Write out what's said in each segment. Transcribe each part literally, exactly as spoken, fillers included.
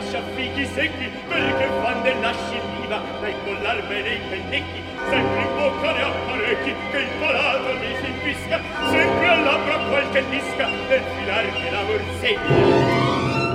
lascia fichi secchi, perché fan della sciviva, da incollar bene i pennecchi, sempre in bocca ne apparecchi, che il palato mi si infisca, sempre al labbra qualche nisca, per filar che la borsetta.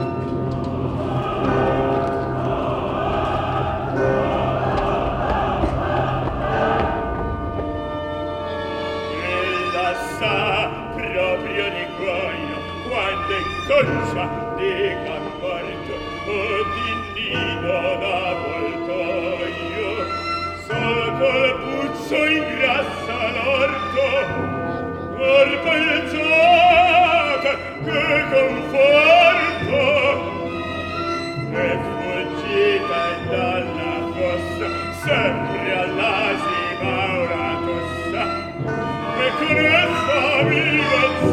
Proprio di cuoio, quando inconscia di camporto o di nido da voltoio, solo col puzzo ingrassa l'orto, corpo il gioco, che conforto, e fuggita dalla fossa, sempre all'asima ora tossa, e con essa vive il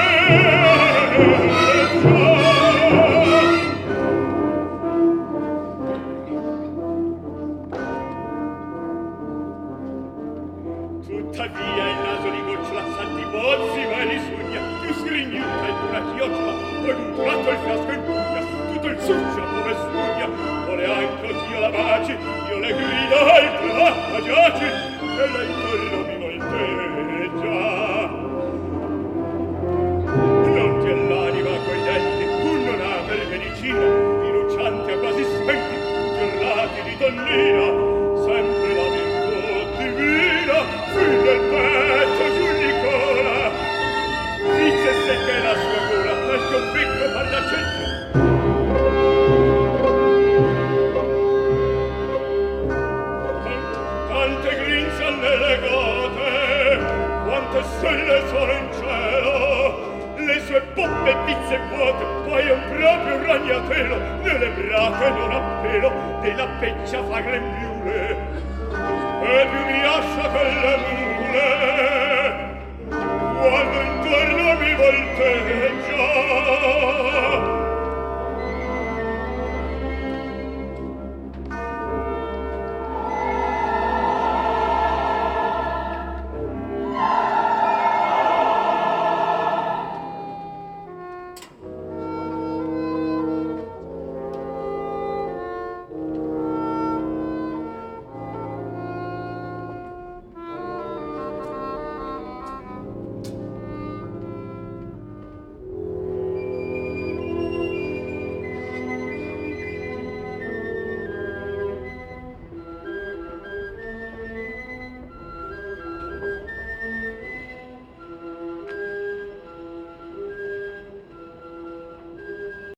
tuttavia il naso di gocciola s'antipozzi ma li sogna, più sgrignita e d'una chiocciola, poi d'un tratto il fiasco impugna, tutto il succio come spugna, vuole anche Dio la baci, io le grida al trappa giaci, e lei intorno mi volteggia. Non ti è l'anima coi denti, tu non ha per medicina, rinunciante a quasi spenti, giornati di donnina, sempre la virtù divina, fin del petto giudicola. Dice se che la sua gola, tal convicto parla gente. Tante grinze nelle gote, quante stelle sono in cielo, le sue poppe pizze vuote, poi un proprio ragnatelo, nelle brache non appelo, della peccia fa grembiule, e più mi lascia che le mule, quando intorno mi volteggia.